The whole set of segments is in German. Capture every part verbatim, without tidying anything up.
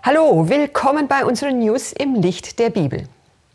Hallo, willkommen bei unseren News im Licht der Bibel.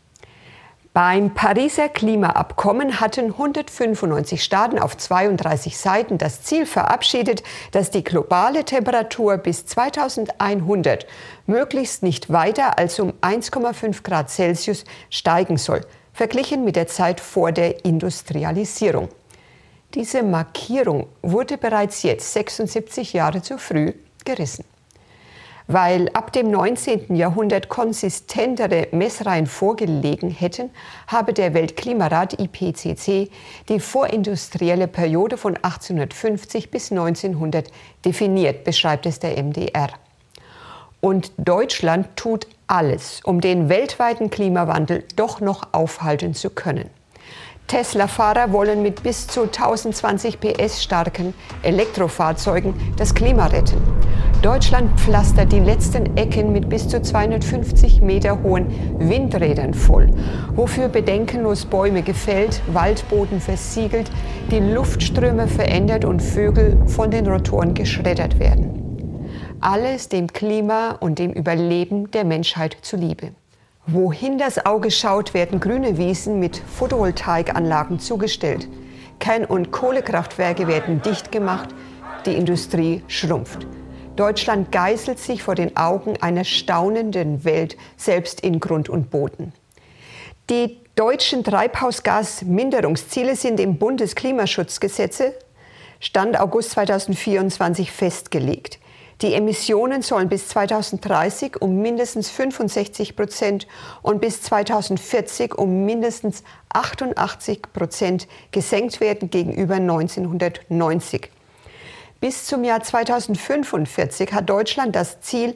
Beim Pariser Klimaabkommen hatten hundertfünfundneunzig Staaten auf zweiunddreißig Seiten das Ziel verabschiedet, dass die globale Temperatur bis zweitausendeinhundert möglichst nicht weiter als um eins Komma fünf Grad Celsius steigen soll, verglichen mit der Zeit vor der Industrialisierung. Diese Markierung wurde bereits jetzt, sechsundsiebzig Jahre zu früh, gerissen. Weil ab dem neunzehnten Jahrhundert konsistentere Messreihen vorgelegen hätten, habe der Weltklimarat I P C C die vorindustrielle Periode von achtzehnhundertfünfzig bis neunzehnhundert definiert, beschreibt es der M D R. Und Deutschland tut alles, um den weltweiten Klimawandel doch noch aufhalten zu können. Tesla-Fahrer wollen mit bis zu tausendzwanzig P S starken Elektrofahrzeugen das Klima retten. Deutschland pflastert die letzten Ecken mit bis zu zweihundertfünfzig Meter hohen Windrädern voll, wofür bedenkenlos Bäume gefällt, Waldboden versiegelt, die Luftströme verändert und Vögel von den Rotoren geschreddert werden. Alles dem Klima und dem Überleben der Menschheit zuliebe. Wohin das Auge schaut, werden grüne Wiesen mit Photovoltaikanlagen zugestellt. Kern- und Kohlekraftwerke werden dicht gemacht, die Industrie schrumpft. Deutschland geißelt sich vor den Augen einer staunenden Welt, selbst in Grund und Boden. Die deutschen Treibhausgasminderungsziele sind im Bundesklimaschutzgesetz Stand August zweitausendvierundzwanzig festgelegt. Die Emissionen sollen bis zweitausenddreißig um mindestens fünfundsechzig Prozent und bis zweitausendvierzig um mindestens achtundachtzig Prozent gesenkt werden gegenüber neunzehnhundertneunzig. Bis zum Jahr zweitausendfünfundvierzig hat Deutschland das Ziel,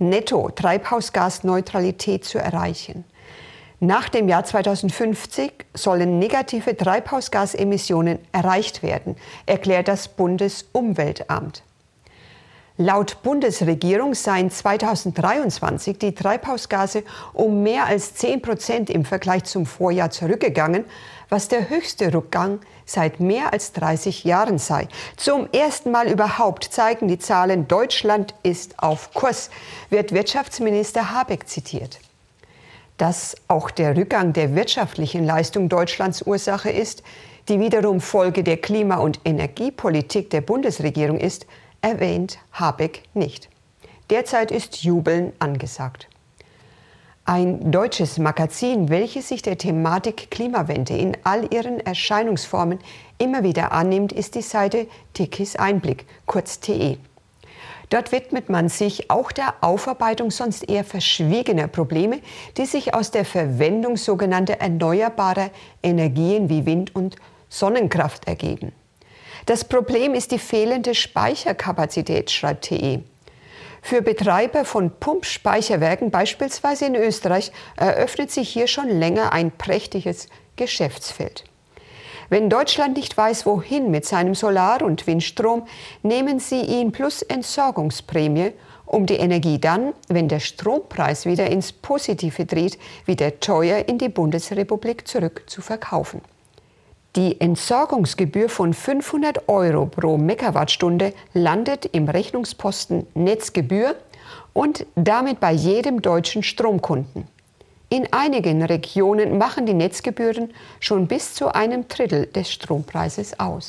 Netto-Treibhausgasneutralität zu erreichen. Nach dem Jahr zweitausendfünfzig sollen negative Treibhausgasemissionen erreicht werden, erklärt das Bundesumweltamt. Laut Bundesregierung seien zweitausenddreiundzwanzig die Treibhausgase um mehr als zehn Prozent im Vergleich zum Vorjahr zurückgegangen, was der höchste Rückgang seit mehr als dreißig Jahren sei. Zum ersten Mal überhaupt zeigen die Zahlen, Deutschland ist auf Kurs, wird Wirtschaftsminister Habeck zitiert. Dass auch der Rückgang der wirtschaftlichen Leistung Deutschlands Ursache ist, die wiederum Folge der Klima- und Energiepolitik der Bundesregierung ist, erwähnt Habeck nicht. Derzeit ist Jubeln angesagt. Ein deutsches Magazin, welches sich der Thematik Klimawende in all ihren Erscheinungsformen immer wieder annimmt, ist die Seite Tickys Einblick, kurz T E. Dort widmet man sich auch der Aufarbeitung sonst eher verschwiegener Probleme, die sich aus der Verwendung sogenannter erneuerbarer Energien wie Wind- und Sonnenkraft ergeben. Das Problem ist die fehlende Speicherkapazität, schreibt T E. Für Betreiber von Pumpspeicherwerken, beispielsweise in Österreich, eröffnet sich hier schon länger ein prächtiges Geschäftsfeld. Wenn Deutschland nicht weiß, wohin mit seinem Solar- und Windstrom, nehmen sie ihn plus Entsorgungsprämie, um die Energie dann, wenn der Strompreis wieder ins Positive dreht, wieder teuer in die Bundesrepublik zurück zu verkaufen. Die Entsorgungsgebühr von fünfhundert Euro pro Megawattstunde landet im Rechnungsposten Netzgebühr und damit bei jedem deutschen Stromkunden. In einigen Regionen machen die Netzgebühren schon bis zu einem Drittel des Strompreises aus.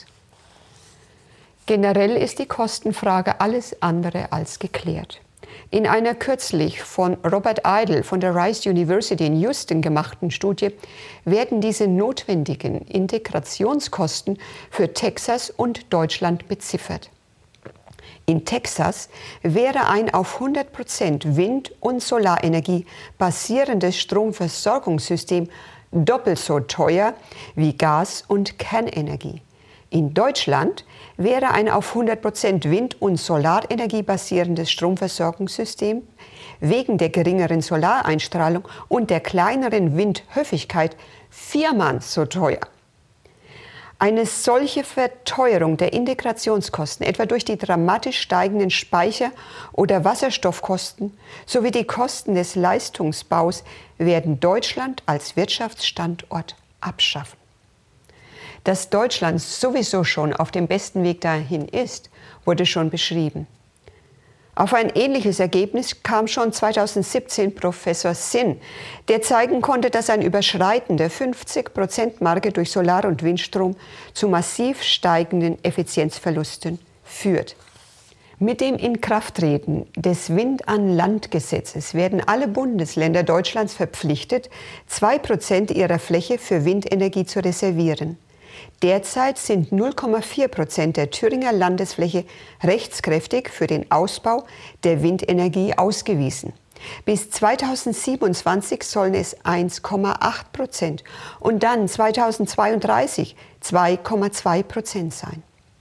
Generell ist die Kostenfrage alles andere als geklärt. In einer kürzlich von Robert Idle von der Rice University in Houston gemachten Studie werden diese notwendigen Integrationskosten für Texas und Deutschland beziffert. In Texas wäre ein auf hundert Prozent Wind- und Solarenergie basierendes Stromversorgungssystem doppelt so teuer wie Gas- und Kernenergie. In Deutschland wäre ein auf hundert Prozent Wind- und Solarenergie basierendes Stromversorgungssystem wegen der geringeren Solareinstrahlung und der kleineren Windhöfigkeit viermal so teuer. Eine solche Verteuerung der Integrationskosten, etwa durch die dramatisch steigenden Speicher- oder Wasserstoffkosten sowie die Kosten des Leistungsbaus, werden Deutschland als Wirtschaftsstandort abschaffen. Dass Deutschland sowieso schon auf dem besten Weg dahin ist, wurde schon beschrieben. Auf ein ähnliches Ergebnis kam schon zweitausendsiebzehn Professor Sinn, der zeigen konnte, dass ein Überschreiten der fünfzig Prozent Marke durch Solar- und Windstrom zu massiv steigenden Effizienzverlusten führt. Mit dem Inkrafttreten des Wind-an-Land-Gesetzes werden alle Bundesländer Deutschlands verpflichtet, zwei Prozent ihrer Fläche für Windenergie zu reservieren. Derzeit sind null Komma vier Prozent der Thüringer Landesfläche rechtskräftig für den Ausbau der Windenergie ausgewiesen. Bis zweitausendsiebenundzwanzig sollen es eins Komma acht Prozent und dann zweitausendzweiunddreißig zwei Komma zwei Prozent sein.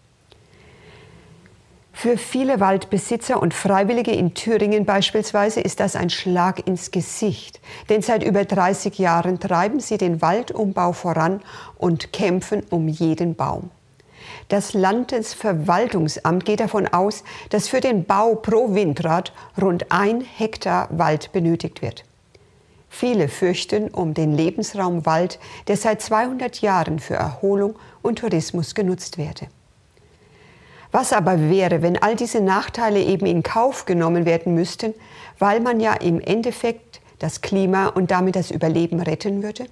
Für viele Waldbesitzer und Freiwillige in Thüringen beispielsweise ist das ein Schlag ins Gesicht. Denn seit über dreißig Jahren treiben sie den Waldumbau voran und kämpfen um jeden Baum. Das Landesverwaltungsamt geht davon aus, dass für den Bau pro Windrad rund ein Hektar Wald benötigt wird. Viele fürchten um den Lebensraum Wald, der seit zweihundert Jahren für Erholung und Tourismus genutzt werde. Was aber wäre, wenn all diese Nachteile eben in Kauf genommen werden müssten, weil man ja im Endeffekt das Klima und damit das Überleben retten würde?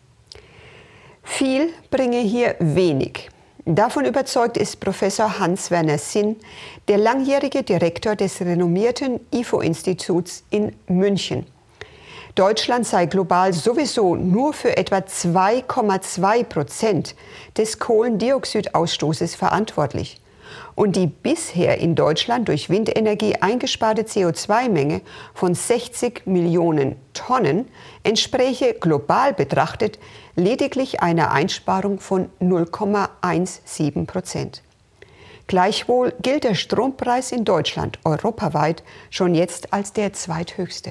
Viel bringe hier wenig. Davon überzeugt ist Professor Hans-Werner Sinn, der langjährige Direktor des renommierten I F O-Instituts in München. Deutschland sei global sowieso nur für etwa zwei Komma zwei Prozent des Kohlendioxidausstoßes verantwortlich. Und die bisher in Deutschland durch Windenergie eingesparte C O zwei Menge von sechzig Millionen Tonnen entspräche global betrachtet lediglich einer Einsparung von null Komma siebzehn Prozent. Gleichwohl gilt der Strompreis in Deutschland europaweit schon jetzt als der zweithöchste.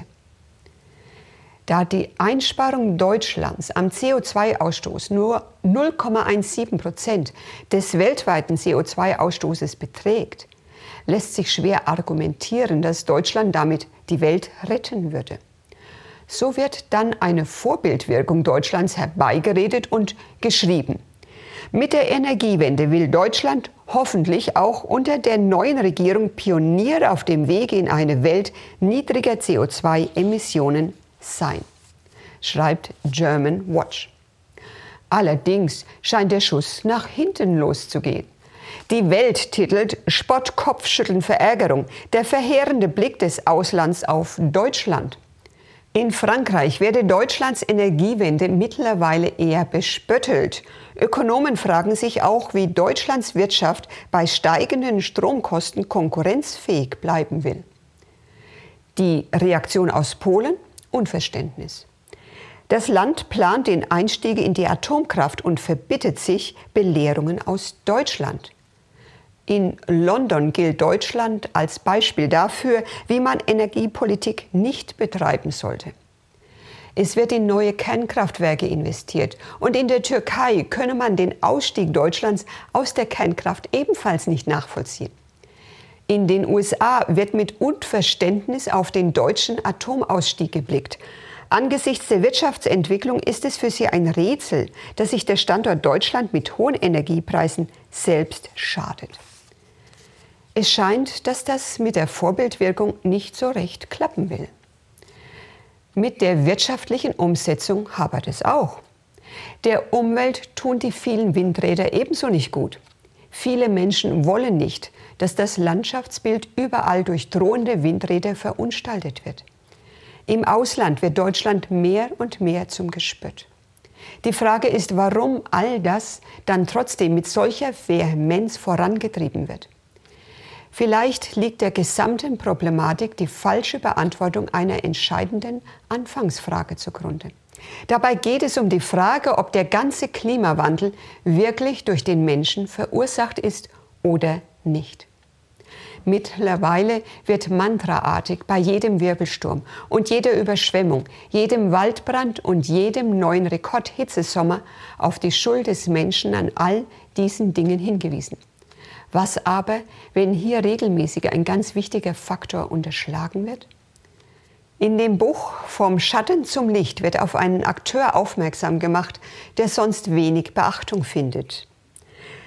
Da die Einsparung Deutschlands am C O zwei Ausstoß nur null Komma siebzehn Prozent des weltweiten C O zwei Ausstoßes beträgt, lässt sich schwer argumentieren, dass Deutschland damit die Welt retten würde. So wird dann eine Vorbildwirkung Deutschlands herbeigeredet und geschrieben. Mit der Energiewende will Deutschland hoffentlich auch unter der neuen Regierung Pionier auf dem Weg in eine Welt niedriger C O zwei Emissionen sein, schreibt German Watch. Allerdings scheint der Schuss nach hinten loszugehen. Die Welt titelt Spott, Kopfschütteln, Verärgerung, der verheerende Blick des Auslands auf Deutschland. In Frankreich werde Deutschlands Energiewende mittlerweile eher bespöttelt. Ökonomen fragen sich auch, wie Deutschlands Wirtschaft bei steigenden Stromkosten konkurrenzfähig bleiben will. Die Reaktion aus Polen? Unverständnis. Das Land plant den Einstieg in die Atomkraft und verbittet sich Belehrungen aus Deutschland. In London gilt Deutschland als Beispiel dafür, wie man Energiepolitik nicht betreiben sollte. Es wird in neue Kernkraftwerke investiert und in der Türkei könne man den Ausstieg Deutschlands aus der Kernkraft ebenfalls nicht nachvollziehen. In den U S A wird mit Unverständnis auf den deutschen Atomausstieg geblickt. Angesichts der Wirtschaftsentwicklung ist es für sie ein Rätsel, dass sich der Standort Deutschland mit hohen Energiepreisen selbst schadet. Es scheint, dass das mit der Vorbildwirkung nicht so recht klappen will. Mit der wirtschaftlichen Umsetzung hapert es auch. Der Umwelt tun die vielen Windräder ebenso nicht gut. Viele Menschen wollen nicht, dass das Landschaftsbild überall durch drohende Windräder verunstaltet wird. Im Ausland wird Deutschland mehr und mehr zum Gespött. Die Frage ist, warum all das dann trotzdem mit solcher Vehemenz vorangetrieben wird. Vielleicht liegt der gesamten Problematik die falsche Beantwortung einer entscheidenden Anfangsfrage zugrunde. Dabei geht es um die Frage, ob der ganze Klimawandel wirklich durch den Menschen verursacht ist oder nicht. Mittlerweile wird mantraartig bei jedem Wirbelsturm und jeder Überschwemmung, jedem Waldbrand und jedem neuen Rekordhitzesommer auf die Schuld des Menschen an all diesen Dingen hingewiesen. Was aber, wenn hier regelmäßig ein ganz wichtiger Faktor unterschlagen wird? In dem Buch Vom Schatten zum Licht wird auf einen Akteur aufmerksam gemacht, der sonst wenig Beachtung findet.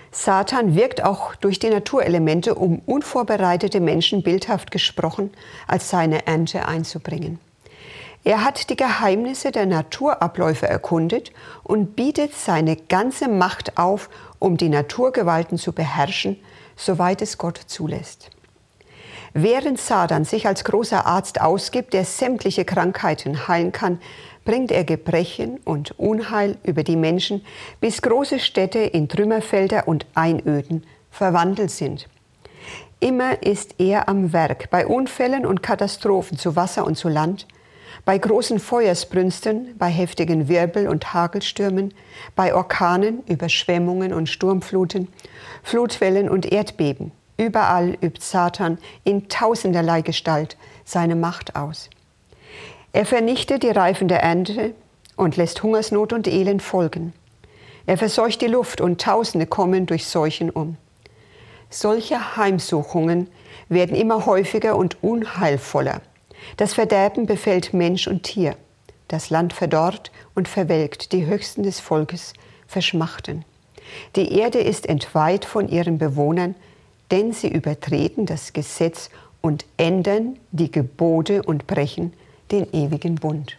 Satan wirkt auch durch die Naturelemente, um unvorbereitete Menschen bildhaft gesprochen als seine Ernte einzubringen. Er hat die Geheimnisse der Naturabläufe erkundet und bietet seine ganze Macht auf, um die Naturgewalten zu beherrschen, soweit es Gott zulässt. Während Satan sich als großer Arzt ausgibt, der sämtliche Krankheiten heilen kann, bringt er Gebrechen und Unheil über die Menschen, bis große Städte in Trümmerfelder und Einöden verwandelt sind. Immer ist er am Werk, bei Unfällen und Katastrophen zu Wasser und zu Land, bei großen Feuersbrünsten, bei heftigen Wirbel- und Hagelstürmen, bei Orkanen, Überschwemmungen und Sturmfluten, Flutwellen und Erdbeben. Überall übt Satan in tausenderlei Gestalt seine Macht aus. Er vernichtet die Reifen der Ernte und lässt Hungersnot und Elend folgen. Er verseucht die Luft und Tausende kommen durch Seuchen um. Solche Heimsuchungen werden immer häufiger und unheilvoller. Das Verderben befällt Mensch und Tier. Das Land verdorrt und verwelkt, die Höchsten des Volkes verschmachten. Die Erde ist entweiht von ihren Bewohnern, denn sie übertreten das Gesetz und ändern die Gebote und brechen den ewigen Bund.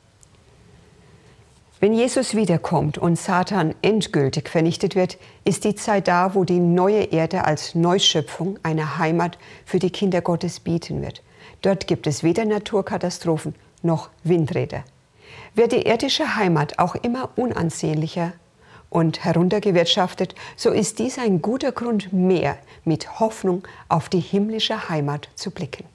Wenn Jesus wiederkommt und Satan endgültig vernichtet wird, ist die Zeit da, wo die neue Erde als Neuschöpfung eine Heimat für die Kinder Gottes bieten wird. Dort gibt es weder Naturkatastrophen noch Windräder. Wird die irdische Heimat auch immer unansehnlicher und heruntergewirtschaftet, so ist dies ein guter Grund mehr, mit Hoffnung auf die himmlische Heimat zu blicken.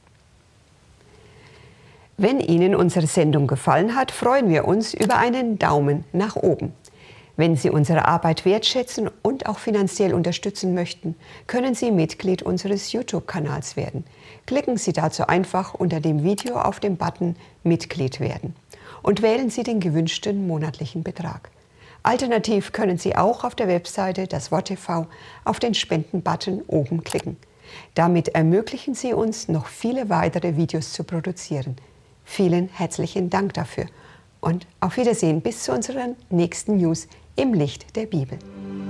Wenn Ihnen unsere Sendung gefallen hat, freuen wir uns über einen Daumen nach oben. Wenn Sie unsere Arbeit wertschätzen und auch finanziell unterstützen möchten, können Sie Mitglied unseres YouTube-Kanals werden. Klicken Sie dazu einfach unter dem Video auf den Button Mitglied werden und wählen Sie den gewünschten monatlichen Betrag. Alternativ können Sie auch auf der Webseite das Wort T V auf den Spenden-Button oben klicken. Damit ermöglichen Sie uns, noch viele weitere Videos zu produzieren. Vielen herzlichen Dank dafür und auf Wiedersehen bis zu unseren nächsten News im Licht der Bibel.